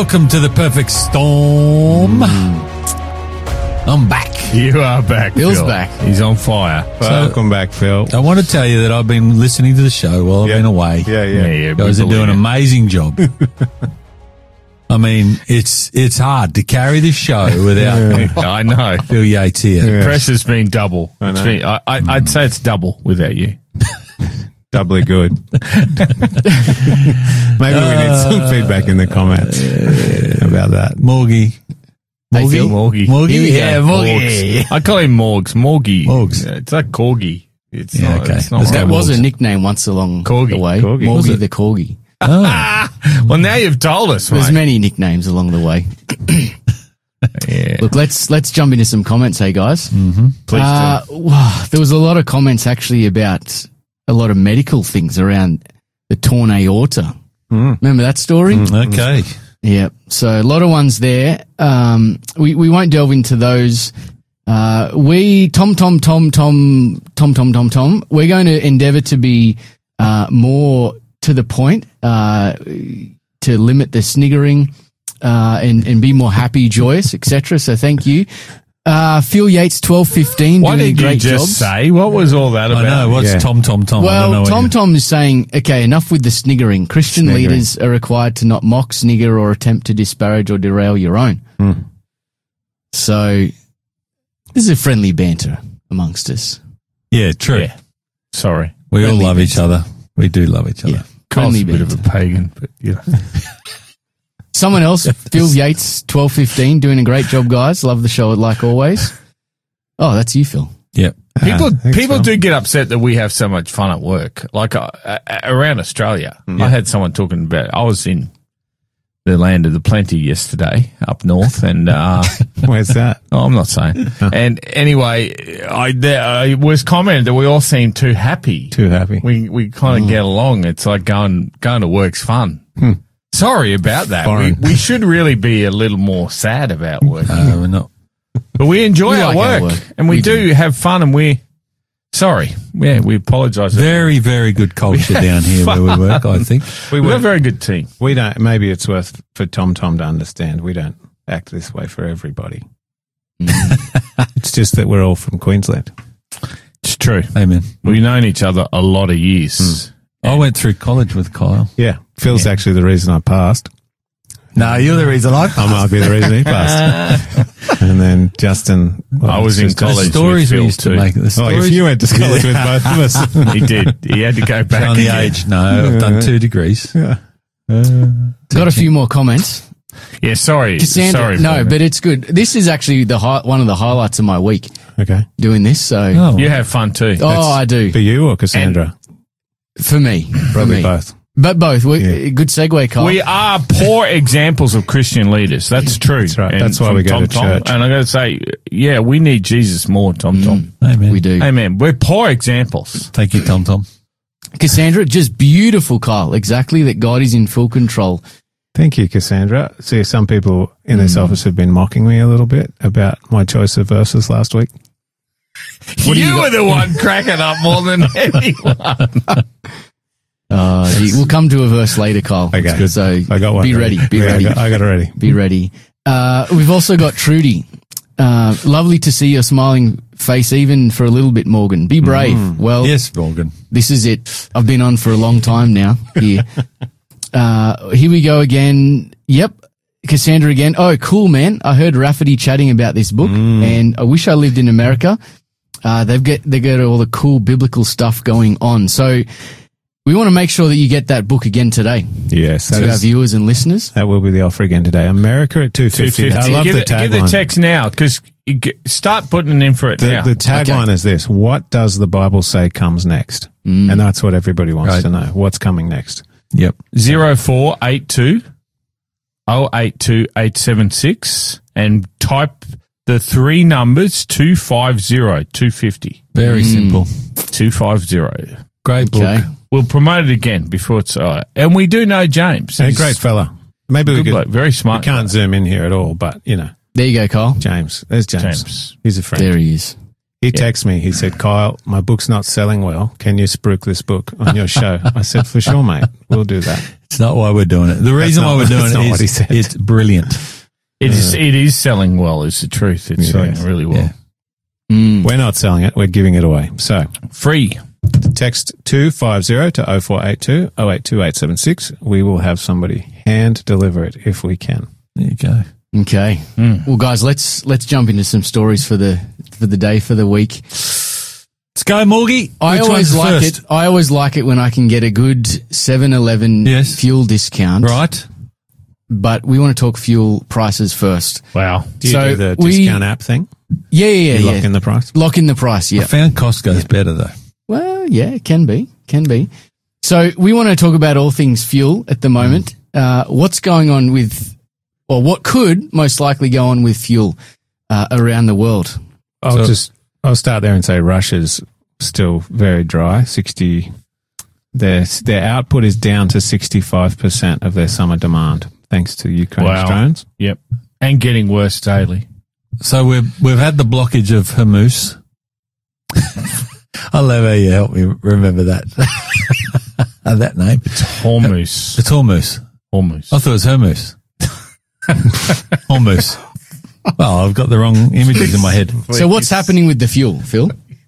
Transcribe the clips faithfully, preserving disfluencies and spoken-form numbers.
Welcome to the Perfect Storm. Mm. I'm back. You are back, Phil's Phil. back. He's on fire. Welcome back, Phil. I want to tell you that I've been listening to the show while I've Yeah. been away. Yeah, yeah. Yeah, yeah. You guys we are doing an believe amazing job. I mean, it's it's hard to carry this show without it. I know. Phil Yates here. Yeah. Pressure's been double. I It's know. been, I, I, I'd say it's double without you. Doubly good. Maybe we need some feedback in the comments about that. Morgie. Hey, Phil. Morgie. Morgie? Here we go. Yeah, Morgs. Morgie. I call him Morgs. Morgie. Morgs. Yeah, it's like Corgi. It's Yeah, not, okay. It's not Let's go right. That was Morgs. a nickname once along Corgi. the way. Corgi. Morgie Was it? the Corgi. Oh. Well, now you've told us, There's mate. many nicknames along the way. Yeah. Look, let's let's jump into some comments, hey guys. Mm-hmm. Please Uh, wow, there was a lot of comments actually about a lot of medical things around the torn aorta. Mm. Remember that story? Okay. Yeah. So a lot of ones there. Um, we, we won't delve into those. Uh, we, Tom, Tom, Tom, Tom, Tom, Tom, Tom, Tom, we're going to endeavor to be, uh, more to the point, uh, to limit the sniggering, uh, and, and be more happy, joyous, et cetera. So thank you. Uh, Phil Yates, twelve fifteen, Why doing a did you great just job. say? What was all that about? I know. What's Yeah. Tom, Tom, Tom? I don't know Well, what Tom you- Tom is saying, okay, enough with the sniggering. Christian Sniggering. leaders are required to not mock, snigger, or attempt to disparage or derail your own. Mm. So, this is a friendly banter amongst us. Yeah, true. Yeah. Sorry. We all Friendly love each other. We do love each other. Yeah, Cole's friendly a bit banter. of a pagan, but you know. Someone else, Phil Yates, twelve fifteen, doing a great job, guys. Love the show, like always. Oh, that's you, Phil. Yep. People Ah, thanks, people Phil. do get upset that we have so much fun at work. Like uh, uh, around Australia, I had someone talking about. I was in the land of the plenty yesterday up north, and uh, Where's that? oh, I'm not saying. And anyway, I there I was commented that we all seem too happy. Too happy. We we kind of get along. It's like going going to work's fun. Sorry about that. We, Foreign. we should really be a little more sad about work. Uh, we're not. But we enjoy We our, like our work, work. and we, We do, do. have fun, and we're sorry. Yeah, we apologise. Very, very good culture down here where we work, I think. We We're a were, very good team. we don't. Maybe it's worth for Tom Tom to understand. We don't act this way for everybody. It's just that we're all from Queensland. It's true. Amen. We've known each other a lot of years. I went through college with Kyle. Yeah, Phil's actually the reason I passed. No, you're the reason I I might be the reason he passed. And then Justin. well, I was in just- college. stories with we Phil used to too. make. The Oh, stories. if you went to college with both of us. He did. He had to go back. on the again. age, no, I've done two degrees. Yeah. Got a few more comments. Yeah, sorry. Cassandra, sorry. no, Fabian. but it's good. This is actually the hi- one of the highlights of my week, Okay. doing this. So, Oh, you have fun too. oh, I do. For you or Cassandra? For me. For Probably me. both. But both. We, Yeah. Good segue, Kyle. We are poor examples of Christian leaders. That's true. That's right. And That's why from we go Tom to Tom. church. And I got to say, yeah, we need Jesus more, Tom Tom. amen. we do. Amen. We're poor examples. Thank you, Tom Tom. Cassandra, just beautiful, Kyle. Exactly, that God is in full control. Thank you, Cassandra. See, some people in this office have been mocking me a little bit about my choice of verses last week. You, were the one cracking up more than anyone. Uh, you- we'll come to a verse later, Kyle. Okay. It's good. So I got one. be ready. Be Yeah, ready. I got, I got it ready. Be ready. Uh, we've also got Trudy. Uh, lovely to see your smiling face, even for a little bit, Morgan. Be brave. Well, Yes, Morgan. this is it. I've been on for a long time now here. uh, here we go again. Yep. Cassandra again. Oh, cool, man. I heard Rafferty chatting about this book, and I wish I lived in America. Uh, they've get, they got all the cool biblical stuff going on. So we want to make sure that you get that book again today Yes, that, to our is, viewers and listeners. that will be the offer again today. America at two fifty. I love give the the, give the tagline. text now because start putting it in for it The, now. the tagline is this: "What does the Bible say comes next?" And that's what everybody wants Right. to know. What's coming next? Yep. Zero four eight two oh eight two eight seven six and type the three numbers two five zero two fifty Very simple. two five zero. Great book. Okay. We'll promote it again before it's uh, and we do know James. A He's great fella. Maybe we good could. bloke, very We smart. can't zoom in here at all, but you know, There you go, Kyle. James. There's James. James. He's a friend. There he is. He texted me. He said, Kyle, my book's not selling well. Can you spruik this book on your show? I said, for sure, mate. We'll do that. It's not why we're doing it. The reason not- why we're doing that's not it what he is said. it's brilliant. It is, it is selling well, is the truth. It's It selling is. really well. Yeah. We're not selling it. We're giving it away. So Free. text two five zero to oh four eight two oh eight two eight seven six. We will have somebody hand deliver it if we can. There you go. Okay. Well, guys, let's let's jump into some stories for the for the day, for the week. Let's go, Morgie. I Which always one's like first? it. I always like it when I can get a good seven eleven Yes. fuel discount. Right. But we want to talk fuel prices first. Wow. Do you So do the we- discount app thing? Yeah, yeah, You yeah. lock yeah. in the price? Lock in the price. I Yeah. found Costco's better, though. Well, yeah, it can be, can be. So we want to talk about all things fuel at the moment. Uh, what's going on with, or what could most likely go on with fuel uh, around the world? I'll So- just I'll start there and say Russia's still very dry. Sixty their their output is down to sixty five percent of their summer demand, thanks to Ukraine's Wow. drones. Yep. And getting worse daily. So we've we've had the blockage of Hormuz. I love how you help me remember that uh, that name. Hormuz. It's Hormuz. Hormuz. I thought it was Hormuz. Hormuz. Well, I've got the wrong images in my head. So what's happening with the fuel, Phil?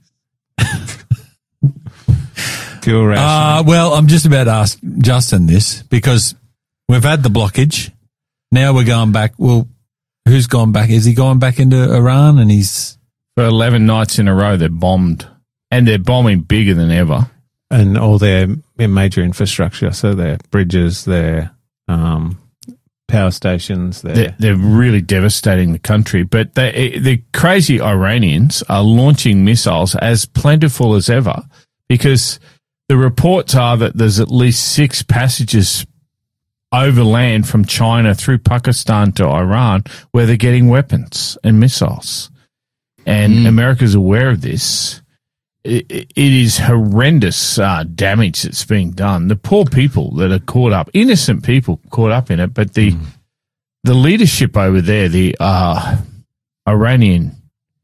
Fuel ration. Uh, well, I'm just about to ask Justin this because we've had the blockage. Now we're going back. Well, who's gone back? Is he going back into Iran? And he's For eleven nights in a row, they're bombed. And they're bombing bigger than ever. and all their major infrastructure, so their bridges, their um, power stations, their They're, they're really devastating the country. But they, the crazy Iranians are launching missiles as plentiful as ever because the reports are that there's at least six passages overland from China through Pakistan to Iran where they're getting weapons and missiles. And America's aware of this. It, it is horrendous uh, damage that's being done. The poor people that are caught up, innocent people caught up in it, but the the leadership over there, the uh, Iranian,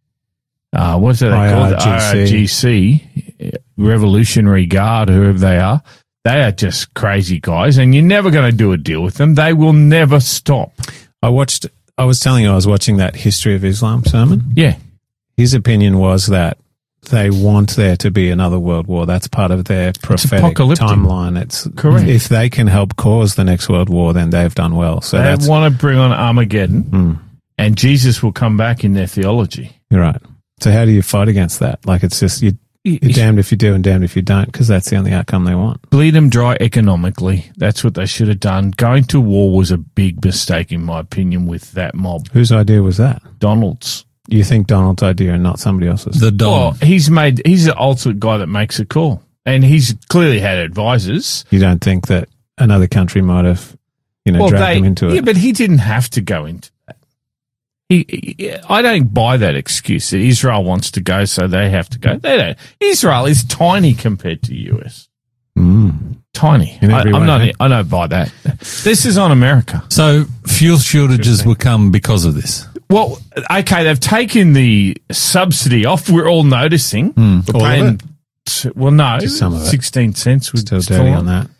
uh, what's it called? I R G C. I R G C, Revolutionary Guard, whoever they are, they are just crazy guys, and you're never going to do a deal with them. They will never stop. I watched, I was telling you, I was watching that History of Islam sermon. Yeah. His opinion was that they want there to be another world war. That's part of their prophetic apocalyptic. timeline. It's Correct. If they can help cause the next world war, then they've done well. So They that's want to bring on Armageddon, and Jesus will come back in their theology. you're right. So how do you fight against that? Like it's just you, you're damned if you do and damned if you don't, because that's the only outcome they want. Bleed them dry economically. That's what they should have done. Going to war was a big mistake, in my opinion, with that mob. Whose idea was that? Donald's. You think Donald's idea and not somebody else's? the Don. Well, he's made. He's the ultimate guy that makes a call, and he's clearly had advisors. You don't think that another country might have, you know, dragged they, him into it? yeah, but he didn't have to go into that. He, he, I don't buy that excuse that Israel wants to go, so they have to go. They don't. Israel is tiny compared to U S. Mm. Tiny. In I, every I'm way, not. eh? I don't buy that. This is on America. So fuel shortages will come because of this. Well, okay, they've taken the subsidy off. We're all noticing. We're All of paying, t- well, no, Just some of it. sixteen cents. Was Still dirty on that.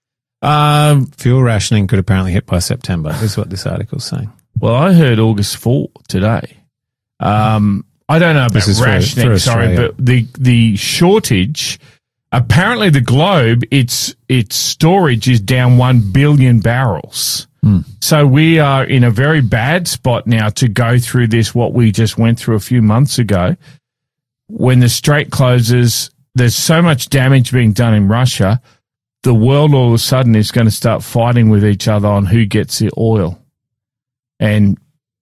Um, Fuel rationing could apparently hit by September, is what this article's saying. well, I heard August fourth today. Um, I don't know about This is for- rationing, for sorry, Australia. but the the shortage. Apparently, the globe its its storage is down one billion barrels. So we are in a very bad spot now to go through this. What we just went through a few months ago, when the strait closes, there's so much damage being done in Russia. The world all of a sudden is going to start fighting with each other on who gets the oil. And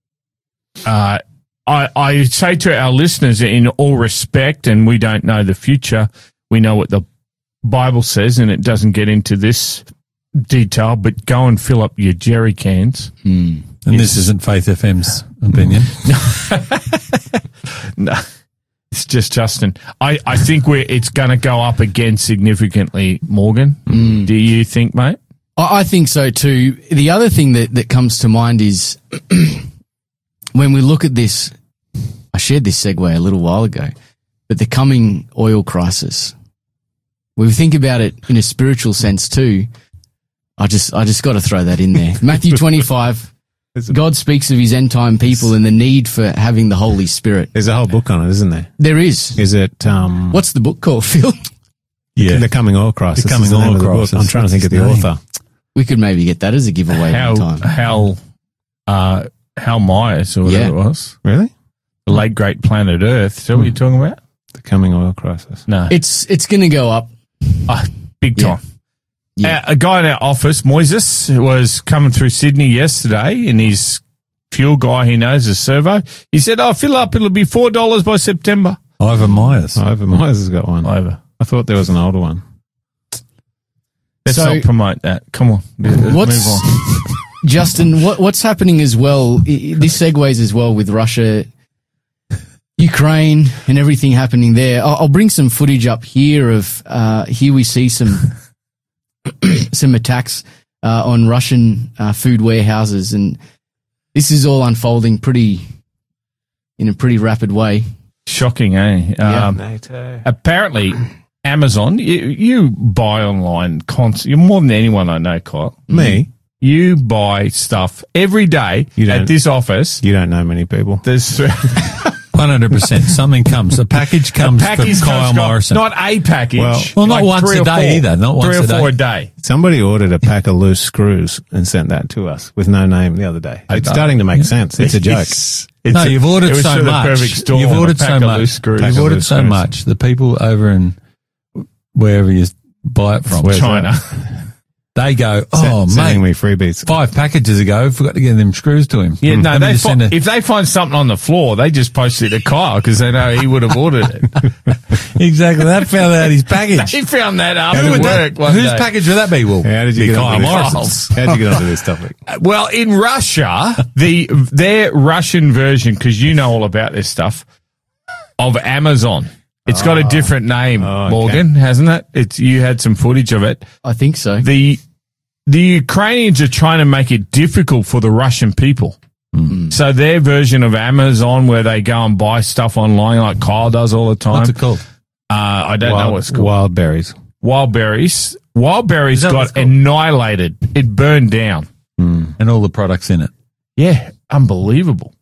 uh, I, I say to our listeners, in all respect, and we don't know the future, we know what the Bible says, and it doesn't get into this detail, but go and fill up your jerry cans. And this isn't Faith F M's opinion. No, it's just Justin. I, I think we're it's going to go up again significantly, Morgan. Do you think, mate? I I think so too. The other thing that, that comes to mind is when we look at this, I shared this segue a little while ago. but the coming oil crisis. When we think about it in a spiritual sense too, I just I just got to throw that in there. Matthew twenty-five, God speaks of his end time people and the need for having the Holy Spirit. There's a whole book on it, isn't there? There is. Is it? Um, What's the book called, Phil? Yeah. The Coming Oil Crisis. The Coming is the name Oil of the book. Crisis. I'm trying to think of the That's his author. We could maybe get that as a giveaway Hal, one time. Hal, uh, Hal Myers or whatever Yeah. it was. Really? The late great Planet Earth. Is that what you're talking about? The Coming Oil Crisis. No. It's it's going to go up. Ah, big Yeah. time. Yeah. Uh, a guy in our office, Moises, was coming through Sydney yesterday in his fuel guy he knows, a servo. He said, oh, fill up, it'll be four dollars by September. Ivan Myers. Ivor Myers has got one. Over. I thought there was an older one. Let's So- not promote that. Come on. Let's What's move on. Justin? What what's happening as well? i- This segues as well with Russia, Ukraine, and everything happening there. I'll, I'll bring some footage up here of uh, here we see some some attacks uh, on Russian uh, food warehouses, and this is all unfolding pretty in a pretty rapid way. Shocking, eh? Yeah. Um, NATO. apparently, Amazon, you, you buy online constantly. You're more than anyone I know, Kyle. Me? You buy stuff every day You at don't- this office. You don't know many people. There's one hundred percent. Something comes. A package comes package from Kyle comes- Morrison. Not a package. Well- Well, not Like once three a or day four. either, not once Three or a four day. a day. Somebody ordered a pack of loose screws and sent that to us with no name the other day. It's know. starting to make sense. It's a joke. It's, it's no, a- you've ordered it was so sort of the much. perfect storm, You've a ordered pack so of much. loose screws. You've Pack of ordered loose so screws. much. The people over in wherever you buy it from, Where's China. they go, oh, Send- sending mate, me freebies. five packages ago, forgot to get them screws to him. Yeah, no, Let me they just fi- send a- if they find something on the floor, they just post it to Kyle because they know he would have ordered it. Exactly. That found out his package. He found that after Who would work that- one whose day. package would that be, Will? How did you Be get Kyle onto this? Morrison's. How did you get onto this topic? Well, in Russia, the their Russian version, because you know all about this stuff, of Amazon. It's got a different name, Oh, okay. Morgan, hasn't it? It's you had some footage of it. I think so. The the Ukrainians are trying to make it difficult for the Russian people. So their version of Amazon, where they go and buy stuff online, like Kyle does all the time. What's it called? Uh, I don't know what it's called. Wild berries. Wild berries. Wild berries that what it's got called? annihilated. It burned down. And all the products in it. Yeah, unbelievable.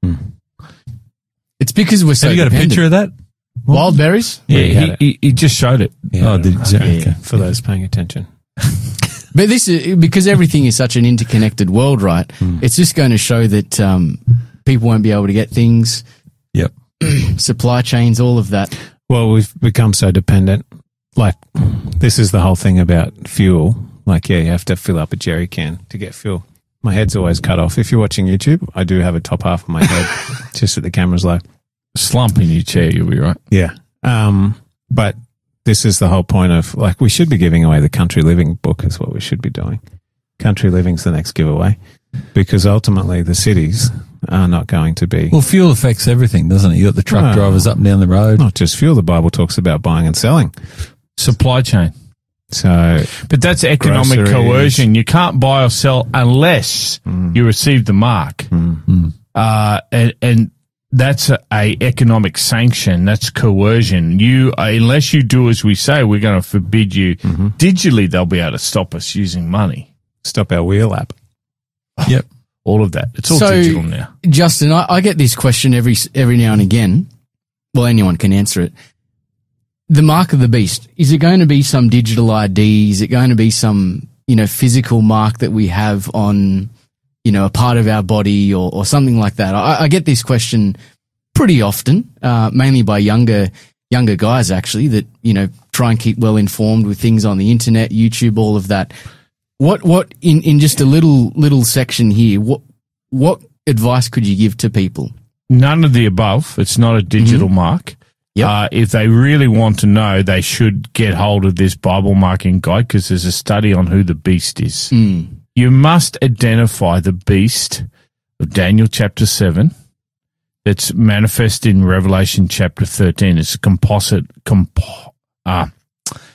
It's because we're so Have you got a dependent. picture of that? Wild berries? Yeah, he had he, it. he, he just showed it. Oh, did you? Okay. For those paying attention. But this is because everything is such an interconnected world, right? It's just going to show that um, people won't be able to get things, Yep. supply chains, all of that. Well, we've become so dependent. Like, this is the whole thing about fuel. Like, yeah, you have to fill up a jerry can to get fuel. My head's always cut off. If you're watching YouTube, I do have a top half of my head just at the camera's low. Slump in your chair, you'll be right. Yeah. Um, but this is the whole point of, like, we should be giving away the Country Living book is what we should be doing. Country Living's the next giveaway because ultimately the cities are not going to be, Well, fuel affects everything, doesn't it? You got the truck Oh. drivers up and down the road. not just fuel. The Bible talks about buying and selling. Supply chain. So, But that's economic Groceries. coercion. You can't buy or sell unless you receive the mark. Uh, and, and that's a, a economic sanction. That's coercion. You, uh, unless you do as we say, we're going to forbid you. Digitally, they'll be able to stop us using money. stop our wheel app. Yep. All of that. It's all So- digital now. Justin, I, I get this question every every now and again. Well, anyone can answer it. The mark of the beast, is it going to be some digital I D? Is it going to be some, you know, physical mark that we have on, you know, a part of our body or, or something like that? I, I get this question pretty often, uh, mainly by younger younger guys actually that, you know, try and keep well informed with things on the internet, YouTube, all of that. What what in, in just a little little section here, what what advice could you give to people? None of the above. It's not a digital mark. Yep. Uh, if they really want to know, they should get hold of this Bible marking guide because there's a study on who the beast is. You must identify the beast of Daniel chapter seven that's manifest in Revelation chapter thirteen. It's a composite, compo- uh,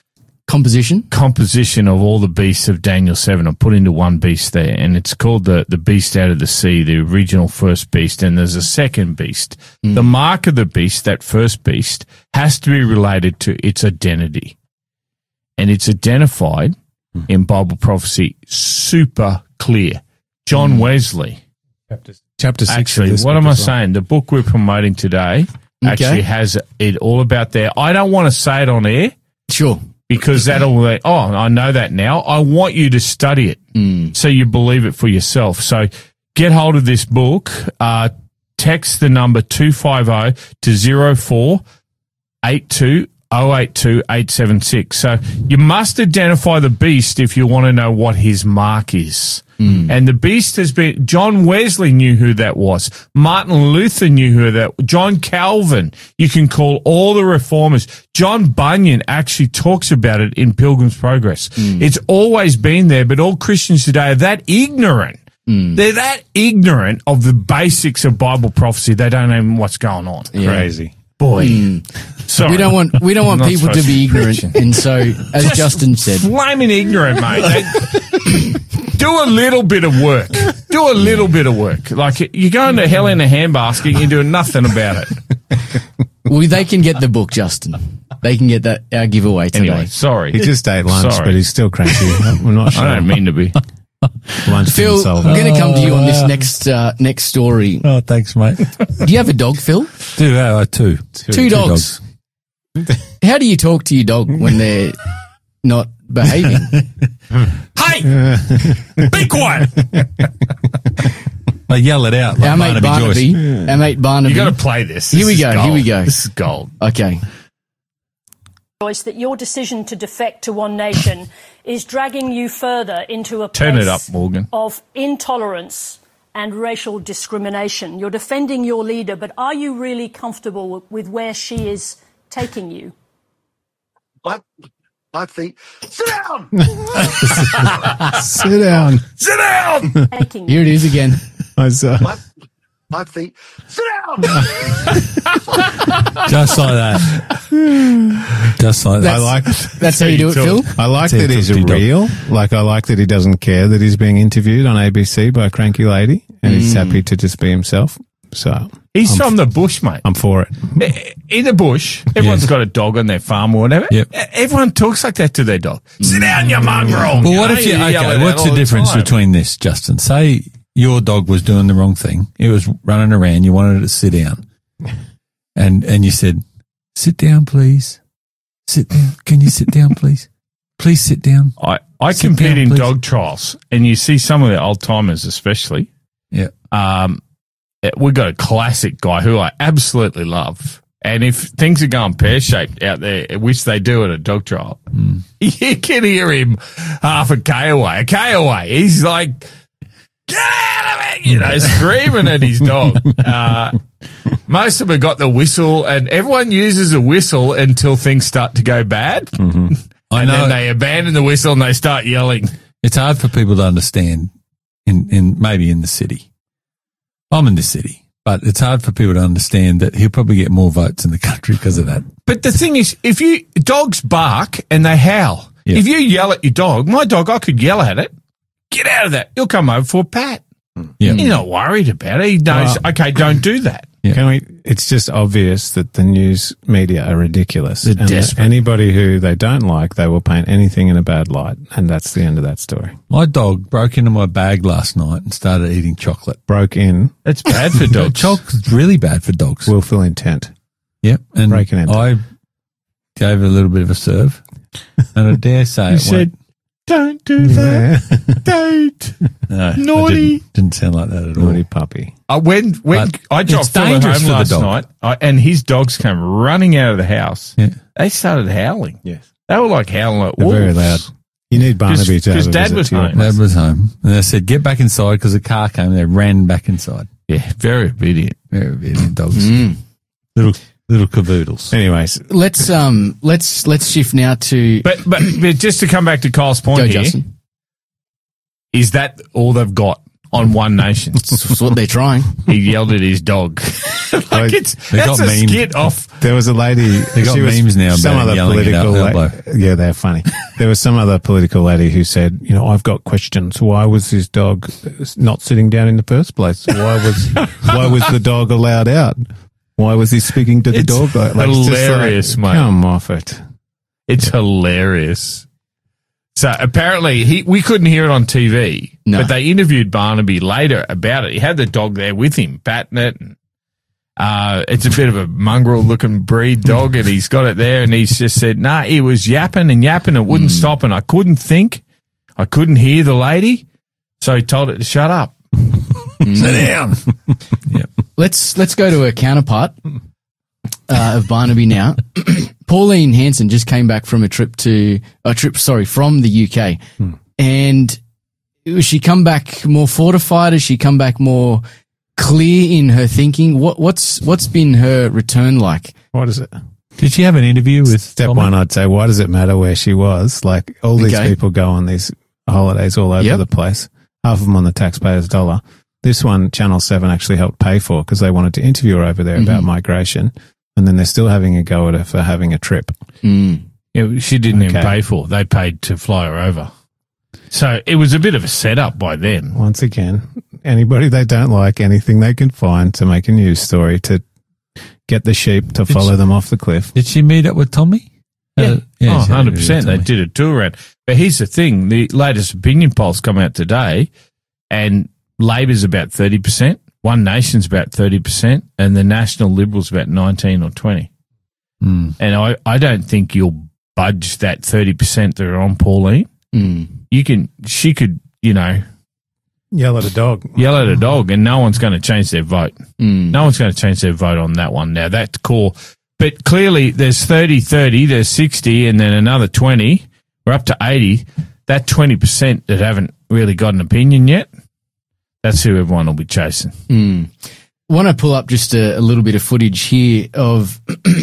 composition. composition of all the beasts of Daniel seven are put into one beast there, and it's called the, the beast out of the sea, the original first beast, and there's a second beast. Mm. The mark of the beast, that first beast, has to be related to its identity. And it's identified mm. in Bible prophecy super clear. John mm. Wesley. Chapter, chapter six. Actually, what am I saying? The book we're promoting today okay. actually has it all about there. I don't want to say it on air. Sure. Because that'll, oh, I know that now. I want you to study it mm. so you believe it for yourself. So get hold of this book. Uh, text the number two five zero to zero four eight two zero eight two eight seven six. So you must identify the beast if you want to know what his mark is. Mm. And the beast has been, John Wesley knew who that was. Martin Luther knew who that, John Calvin. You can call all the reformers. John Bunyan actually talks about it in Pilgrim's Progress. Mm. It's always been there, but all Christians today are that ignorant. Mm. They're that ignorant of the basics of Bible prophecy. They don't know what's going on. Yeah. Crazy. Boy. Mm. Sorry. We don't want we don't want people to be ignorant, and so as Just Justin said, flaming ignorant, mate. They, do a little bit of work. Do a little bit of work. Like you're going to hell in a handbasket, and you're doing nothing about it. Well, they can get the book, Justin. They can get that our giveaway today. Anyway, sorry. He just ate lunch, sorry. but he's still cranky. We're not sure. I don't mean to be. Lunch Phil, I'm going to come to you on this next uh, next story. Oh, thanks, mate. Do you have a dog, Phil? Do have uh, two. Two, two dogs. dogs. How do you talk to your dog when they're not behaving? Hey, be quiet. I yell it out like our mate Barnaby, Barnaby. Our mate Barnaby. You got to play this. Here this we go. Gold. Here we go. This is gold. Okay. That your decision to defect to One Nation is dragging you further into a place Turn it up, Morgan. of intolerance and racial discrimination. You're defending your leader, but are you really comfortable with where she is taking you? I, I think... Sit down! Sit down. Sit down! Taking Here it is again. I saw. I, I think... Sit down! Just like that. Just like that. That's, I like. that's how you do it, Phil? I like That's that how you he's talk to your real. Like I like that he doesn't care that he's being interviewed on A B C by a cranky lady, and he's happy to just be himself. So He's I'm, from the bush, mate. I'm for it. In the bush, everyone's Yes. got a dog on their farm or whatever. Yep. Everyone talks like that to their dog. Sit down, you mongrel. Well, what know, if you, yell it okay, out what's all the difference time. between this, Justin? Say your dog was doing the wrong thing. It was running around. You wanted it to sit down. And, and you said, sit down, please. Sit down. Can you sit down, please? Please sit down. I, I Sit compete down, in please. dog trials, and you see some of the old timers, especially. Yeah. Um, we've got a classic guy who I absolutely love. And if things are going pear-shaped out there, which they do at a dog trial, mm. you can hear him half a K away. A K away. He's like, get out of it, you know, screaming at his dog. Uh, most of them have got the whistle, and everyone uses a whistle until things start to go bad. Mm-hmm. I And know. then they abandon the whistle and they start yelling. It's hard for people to understand in, in maybe in the city. I'm in the city, but it's hard for people to understand that he'll probably get more votes in the country because of that. But the thing is, if you, dogs bark and they howl. Yeah. If you yell at your dog, my dog, I could yell at it. Get out of that. He'll come over for a pat. Yeah. He's not worried about it. He knows, Wow. okay, don't do that. Yeah. Can we? It's just obvious that the news media are ridiculous. They're and that desperate. anybody who they don't like, they will paint anything in a bad light, and that's the end of that story. My dog broke into my bag last night and started eating chocolate. Broke in, That's bad for dogs. Chocolate's really bad for dogs. willful intent. Yep. And breaking into. I gave it a little bit of a serve. And I dare say You it said, went, don't do that. Don't. no, I naughty. Didn't, didn't sound like that at all. Naughty puppy. Uh, when when But I dropped it's Phil at dangerous home for the last dog. night, I, and his dogs came running out of the house, Yeah. they started howling. Yes, They were like howling at they're wolves. very loud. You need Barnaby to have Because a Dad visit was to your home. place. Dad was home. And they said, get back inside because the car came. They ran back inside. Yeah, very obedient. Very obedient dogs. Mm. Little little cavoodles. Anyways, Let's um let's let's shift now to But, but but just to come back to Kyle's point go, here, Justin. is that all they've got on One Nation. That's what they're trying. He yelled at his dog. like it's, They that's got a memed. skit off. There was a lady. They got she was memes now Some about other yelling at political. Al- la- yeah, they're funny. There was some other political lady who said, "You know, I've got questions. Why was his dog not sitting down in the first place? Why was why was the dog allowed out? Why was he speaking to the It's dog? Like, like, it's just hilarious, like, mate. Come off it. It's hilarious. So apparently he, we couldn't hear it on T V, No. but they interviewed Barnaby later about it. He had the dog there with him, patting it. And, uh, it's a bit of a mongrel looking breed dog and he's got it there and he's just said, nah, he was yapping and yapping. It wouldn't stop and I couldn't think. I couldn't hear the lady. So he told it to shut up. Sit down. Yep. Let's let's go to a counterpart uh, of Barnaby now. Pauline Hanson just came back from a trip to a trip, sorry, from the U K, and has she come back more fortified? Has she come back more clear in her thinking? What what's what's been her return like? What is it? Did she have an interview with Step Tommy? one, I'd say, why does it matter where she was? Like, all these Okay. people go on these holidays all over Yep. the place, half of them on the taxpayer's dollar. This one, Channel seven actually helped pay for because they wanted to interview her over there about Mm-hmm. migration. And then they're still having a go at her for having a trip. Mm. Yeah, she didn't even Okay. pay for it. They paid to fly her over. So it was a bit of a setup by them. Once again, anybody they don't like, anything they can find to make a news story to get the sheep to follow them off the cliff. Did she meet up with Tommy? Yeah, Uh, oh, she had one an hundred interview percent. with They Tommy. did a tour around. But here's the thing. The latest opinion polls come out today and Labor's about thirty percent, One Nation's about thirty percent, and the National Liberals about nineteen or twenty. Mm. And I, I don't think you'll budge that thirty percent that are on Pauline. Mm. You can, she could, you know, Yell at a dog. yell at a dog and no one's going to change their vote. Mm. No one's going to change their vote on that one. Now, that's core. But clearly, there's thirty thirty, there's sixty, and then another twenty. We're up to eighty. That twenty percent that haven't really got an opinion yet, that's who everyone will be chasing. Mm. I want to pull up just a, a little bit of footage here of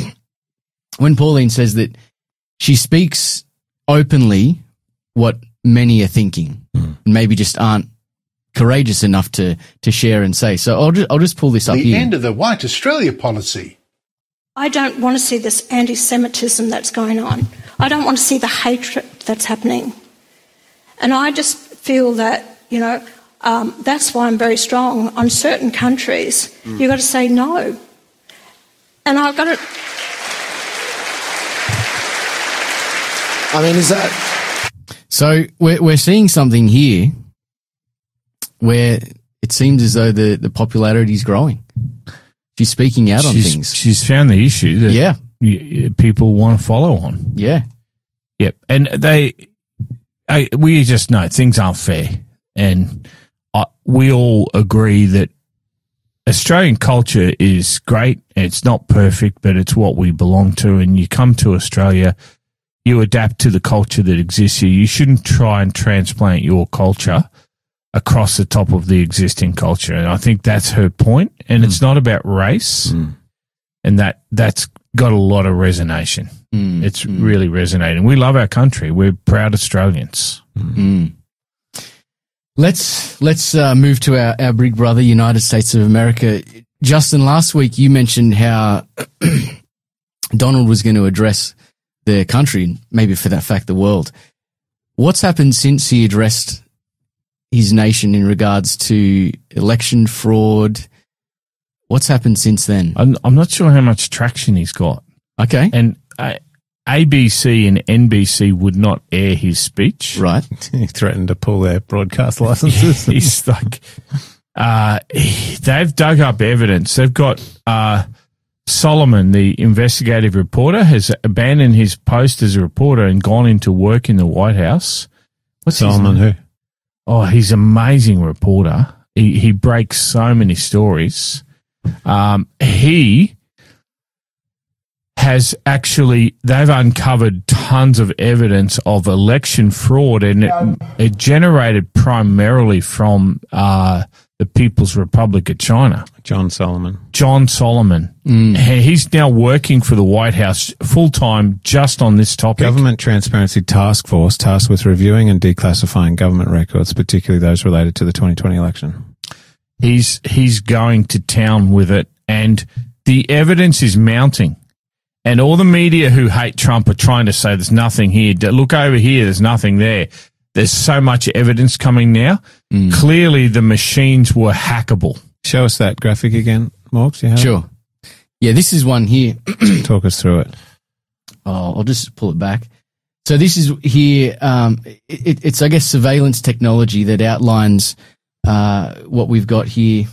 when Pauline says that she speaks openly what many are thinking, and maybe just aren't courageous enough to to share and say. So I'll just, I'll just pull this up The here. end of the White Australia policy. I don't want to see this anti-Semitism that's going on. I don't want to see the hatred that's happening. And I just feel that, you know, um, that's why I'm very strong on certain countries. You've got to say no. And I've got to... I mean, is that... So we're we're seeing something here where it seems as though the, the popularity is growing. She's speaking out on she's, things. She's found the issue that Yeah, y- y- people want to follow on. yeah. Yep. And they, I, we just know things aren't fair. And I, we all agree that Australian culture is great. It's not perfect, but it's what we belong to. And you come to Australia, you adapt to the culture that exists here. You shouldn't try and transplant your culture across the top of the existing culture. And I think that's her point. And mm. it's not about race. Mm. And that, that's got a lot of resonation. Mm. It's mm. really resonating. We love our country. We're proud Australians. Mm. Let's let's uh, move to our, our big brother, United States of America. Justin, last week you mentioned how Donald was going to address the country, maybe for that fact the world. What's happened since he addressed his nation in regards to election fraud? What's happened since then? I'm, I'm not sure how much traction he's got. Okay. And uh, A B C and N B C would not air his speech. Right. He threatened to pull their broadcast licenses. He's like, uh, he, they've dug up evidence. They've got uh, Solomon, the investigative reporter, has abandoned his post as a reporter and gone into work in the White House. What's Solomon who? Oh, he's an amazing reporter. He he breaks so many stories. Um, he has actually, they've uncovered tons of evidence of election fraud, and it, it generated primarily from uh, the People's Republic of China. John Solomon. John Solomon. Mm. He- He's now working for the White House full-time just on this topic. Government Transparency Task Force tasked with reviewing and declassifying government records, particularly those related to the twenty twenty election. He's he's going to town with it, and the evidence is mounting. And all the media who hate Trump are trying to say there's nothing here. Look over here, there's nothing there. There's so much evidence coming now. Mm. Clearly, the machines were hackable. Show us that graphic again, Morgs. You have Sure. Yeah, this is one here. it? Talk us through it. Oh, I'll just pull it back. So this is here. Um, it, it's, I guess, surveillance technology that outlines uh, what we've got here.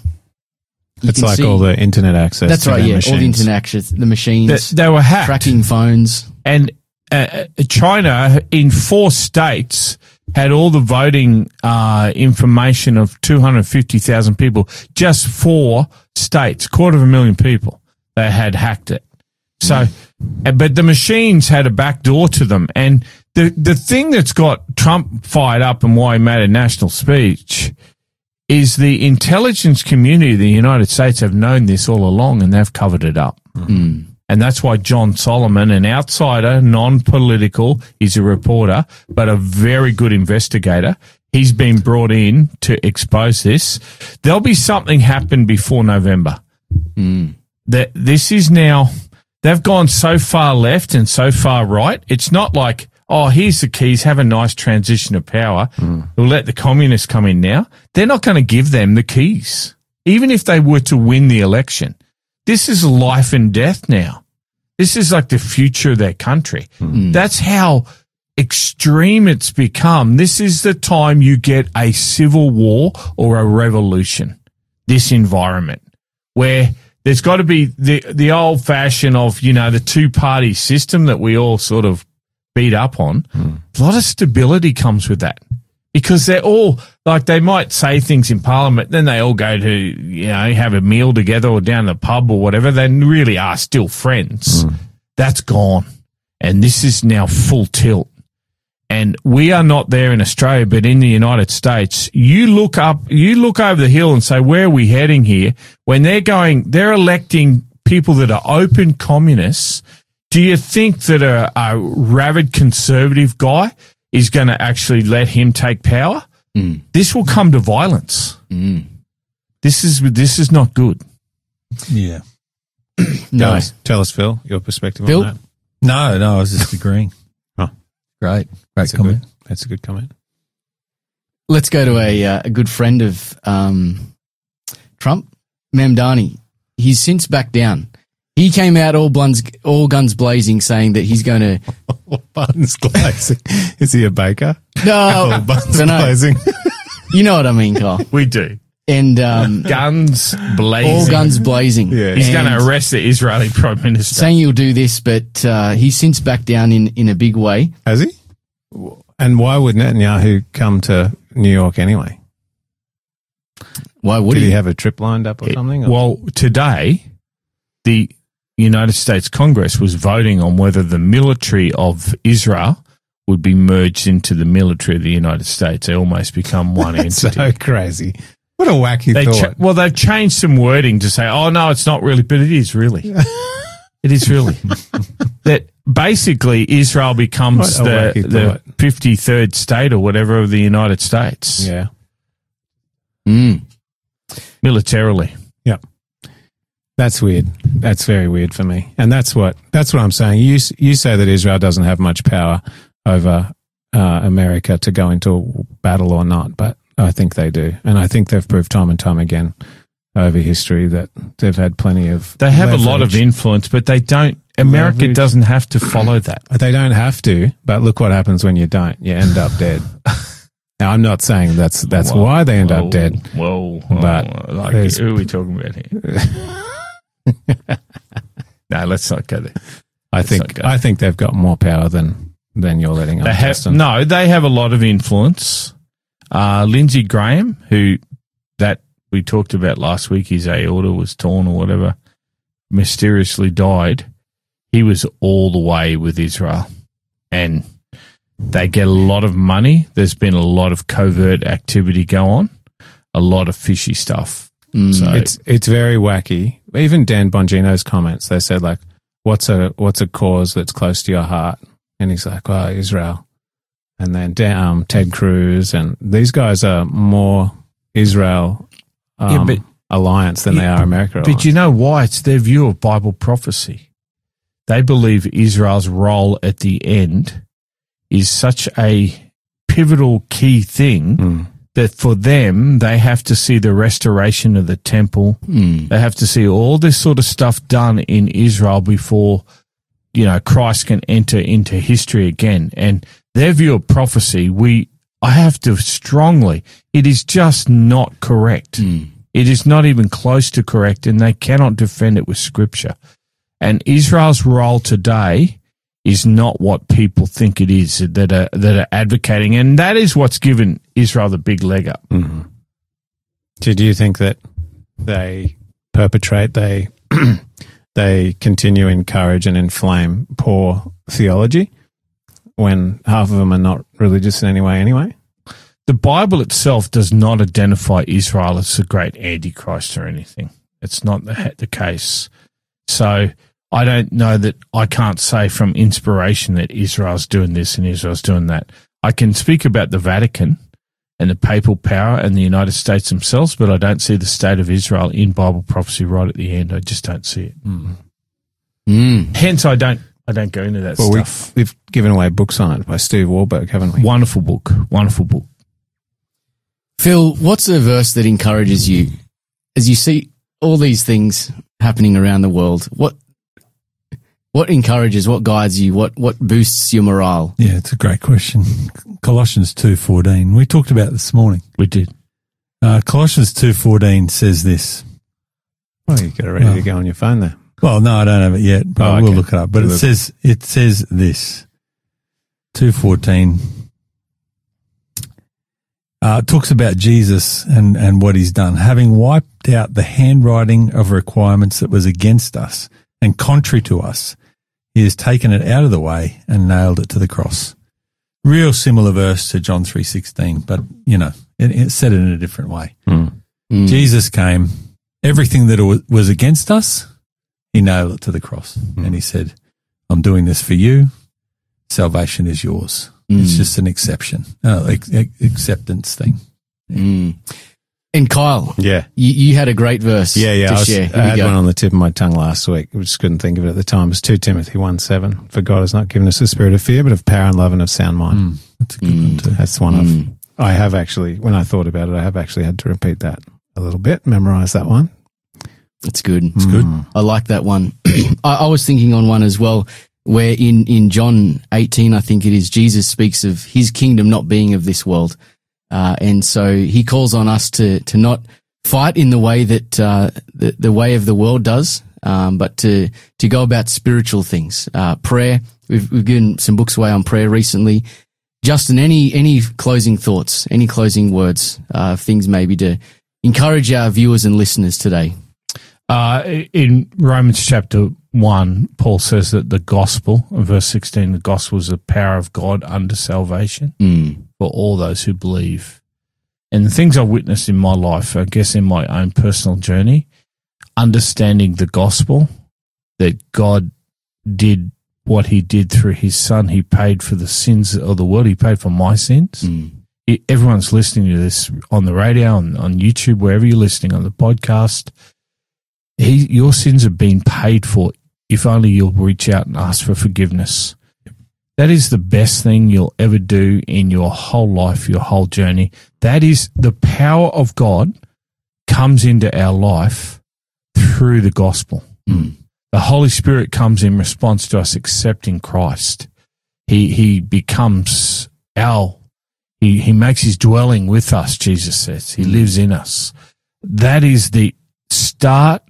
You It's can like see- all the internet access. That's to right. their Yeah, machines. all the internet access, the machines, They, they were hacked. tracking phones. And uh, China, in four states, had all the voting uh, information of two hundred fifty thousand people. Just four states, quarter of a million people, they had hacked it. So, uh, but the machines had a back door to them. And the, the thing that's got Trump fired up and why he made a national speech is the intelligence community of the United States have known this all along and they've covered it up. Mm. And that's why John Solomon, an outsider, non-political, he's a reporter, but a very good investigator. He's been brought in to expose this. There'll be something happen before November. Mm. That this is now, they've gone so far left and so far right. It's not like, oh, here's the keys, have a nice transition of power. We'll let the communists come in now. They're not going to give them the keys, even if they were to win the election. This is life and death now. This is like the future of their country. Mm. That's how extreme it's become. This is the time you get a civil war or a revolution, this environment, where there's got to be the, the old fashion of, you know, the two-party system that we all sort of beat up on. Mm. A lot of stability comes with that. Because they're all, like, they might say things in Parliament, then they all go to, you know, have a meal together or down the pub or whatever. They really are still friends. Mm. That's gone. And this is now full tilt. And we are not there in Australia, but in the United States, you look up, you look over the hill and say, where are we heading here? When they're going, they're electing people that are open communists. Do you think that a, a rabid conservative guy is going to actually let him take power? Mm. This will come to violence. Mm. This is this is not good. Yeah. Tell No. us, tell us, Phil, your perspective Phil? on that. No, no, I was just agreeing. Oh. Great. Great That's a comment. good, that's a good comment. Let's go to a uh, a good friend of um, Trump, Mamdani. He's since backed down. He came out all guns, all guns blazing, saying that he's going to. Buns glazing. Is he a baker? No, Oh, buns dunno. glazing. You know what I mean, Carl. We do. And um, Guns blazing. all guns blazing. Yeah. He's going And to arrest the Israeli Prime Minister. saying he'll do this, but uh, he's since backed down in, in a big way. Has he? And why would Netanyahu come to New York anyway? Why would Did he? he have a trip lined up or something? Or- Well, today, the United States Congress was voting on whether the military of Israel would be merged into the military of the United States. They almost become one That's entity. so crazy. What a wacky They thought. cha- well, they've changed some wording to say, "Oh no, it's not really," but it is really. It is really that basically Israel becomes What a the wacky the thought. fifty-third state or whatever of the United States yeah. Mm. militarily. Yep. That's weird. That's very weird for me. And that's what that's what I'm saying. You s- you say that Israel doesn't have much power over uh, America to go into battle or not, but I think they do. And I think they've proved time and time again over history that they've had plenty of They have a lot of leverage. influence, but they don't. America Leverage. doesn't have to follow that. They don't have to, but look what happens when you don't. You end up dead. Now, I'm not saying that's that's Whoa, why they end whoa, up dead. Whoa, But whoa, like, there's- who are we talking about here? No, let's not go there. I not think good. I think they've got more power than than you're letting on. They have Justin. no. They have a lot of influence. Uh, Lindsey Graham, who that we talked about last week, his aorta was torn or whatever, mysteriously died. He was all the way with Israel, and they get a lot of money. There's been a lot of covert activity go on. a lot of fishy stuff. Mm. So It's it's very wacky. Even Dan Bongino's comments, they said like, "What's a what's a cause that's close to your heart?" And he's like, "Oh, Israel." And then um, Ted Cruz and these guys are more Israel um, Yeah, but- alliance than they Yeah, are America. But alliance. you know why? It's their view of Bible prophecy. They believe Israel's role at the end is such a pivotal key thing Mm. that for them, they have to see the restoration of the temple. Mm. They have to see all this sort of stuff done in Israel before, you know, Christ can enter into history again. And their view of prophecy, we, I have to strongly, it is just not correct. Mm. It is not even close to correct, and they cannot defend it with scripture. And Israel's role today is not what people think it is that are, that are advocating, and that is what's given Israel the big leg up. Mm-hmm. So do you think that they perpetrate, they they continue encourage and inflame poor theology when half of them are not religious in any way anyway? The Bible itself does not identify Israel as a great antichrist or anything. It's not the, the case. So I don't know that I can't say from inspiration that Israel's doing this and Israel's doing that. I can speak about the Vatican and the papal power and the United States themselves, but I don't see the state of Israel in Bible prophecy right at the end. I just don't see it. Mm. Mm. Hence, I don't I don't go into that Well, stuff. we've, we've given away books on it by Steve Wahlberg, haven't we? Wonderful book. Wonderful book. Phil, what's a verse that encourages you as you see all these things happening around the world? What what encourages, what guides you, what what boosts your morale? Yeah, it's a great question. Colossians two fourteen. We talked about it this morning. We did. Uh, Colossians two fourteen says this. Well, you got it ready Oh. to go on your phone there. Well, no, I don't have it yet, but Oh, I will okay. look it up. But it Look. says it says this. two fourteen. Uh, it talks about Jesus and, and what he's done, having wiped out the handwriting of requirements that was against us and contrary to us. He has taken it out of the way and nailed it to the cross. Real similar verse to John three sixteen, but you know, it, it said it in a different way. Mm. Mm. Jesus came, everything that wa- was against us, he nailed it to the cross. And he said, I'm doing this for you. Salvation is yours. It's Mm. just an exception, uh, ex- ex- acceptance thing. Mm. And Kyle, Yeah. you, you had a great verse Yeah, yeah. to I, was, share. I Here we had go. one on the tip of my tongue last week. I just couldn't think of it at the time. It was two Timothy one seven. For God has not given us a spirit of fear, but of power and love and of sound mind. Mm, that's a good one too. That's one Mm. of. I have actually, when I thought about it, I have actually had to repeat that a little bit, memorize that one. That's good. It's good. I like that one. I, I was thinking on one as well, where in, in John eighteen, I think it is, Jesus speaks of his kingdom not being of this world. Uh, and so he calls on us to, to not fight in the way that, uh, the, the way of the world does, um, but to, to go about spiritual things. Uh, prayer. We've, we've given some books away on prayer recently. Justin, any, any closing thoughts, any closing words, uh, things maybe to encourage our viewers and listeners today? Uh, in Romans chapter one, Paul says that the gospel, in verse sixteen, the gospel is the power of God unto salvation Mm. for all those who believe. And the things I've witnessed in my life, I guess in my own personal journey, understanding the gospel, that God did what he did through his son. He paid for the sins of the world. He paid for my sins. Mm. It- everyone's listening to this on the radio, on, on YouTube, wherever you're listening, on the podcast. He, your sins have been paid for if only you'll reach out and ask for forgiveness. That is the best thing you'll ever do in your whole life, your whole journey. That is the power of God comes into our life through the gospel. Mm. The Holy Spirit comes in response to us accepting Christ. He he becomes our, he, he makes his dwelling with us, Jesus says. He lives in us. That is the start,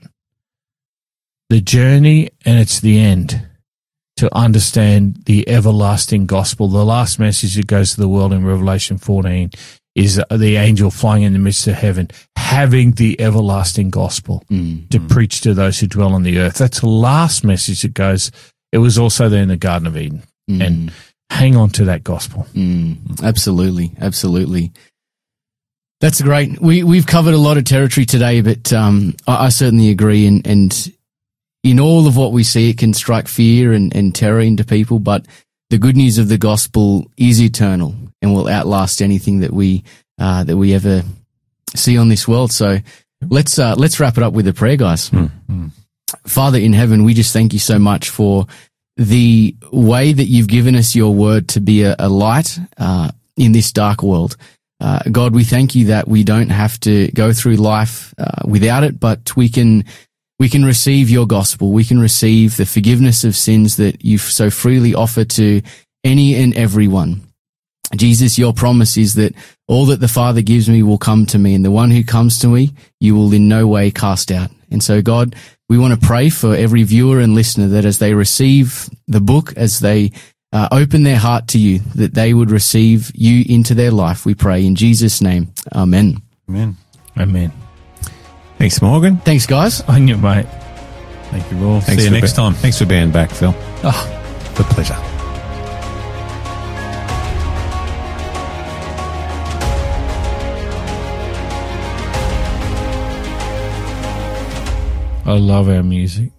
the journey, and it's the end to understand the everlasting gospel. The last message that goes to the world in Revelation fourteen is the angel flying in the midst of heaven, having the everlasting gospel Mm. to preach to those who dwell on the earth. That's the last message that goes. It was also there in the Garden of Eden. Mm. And hang on to that gospel. Mm. Absolutely. Absolutely. That's great. We, we've covered a lot of territory today, but um, I, I certainly agree. And, and in all of what we see, it can strike fear and, and terror into people, but the good news of the gospel is eternal and will outlast anything that we uh, that we ever see on this world. So let's uh, let's wrap it up with a prayer, guys. Mm-hmm. Father in heaven, we just thank you so much for the way that you've given us your word to be a, a light uh, in this dark world. Uh, God, we thank you that we don't have to go through life uh, without it, but we can we can receive your gospel. We can receive the forgiveness of sins that you so freely offer to any and everyone. Jesus, your promise is that all that the Father gives me will come to me, and the one who comes to me, you will in no way cast out. And so, God, we want to pray for every viewer and listener that as they receive the book, as they Uh, open their heart to you, that they would receive you into their life. We pray in Jesus' name. Amen. Amen. Amen. Thanks, Morgan. Thanks, guys. On you, mate. Thank you all. Thanks See you for next be- time. Thanks for being back, Phil. Oh, the pleasure. I love our music.